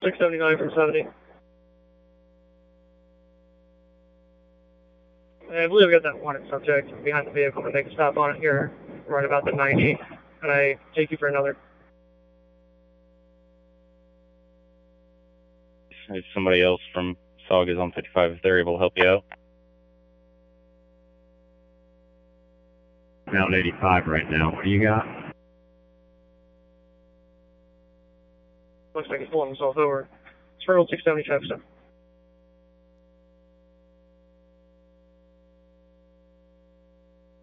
679 from 70. I believe we got that wanted subject behind the vehicle to make a stop on it here, right about the 90. Can I take you for another? If somebody else from SOG is on 55, if they're able to help you out. Down 85 right now. What do you got? Looks like he's pulling himself over. It's for old 675 stuff.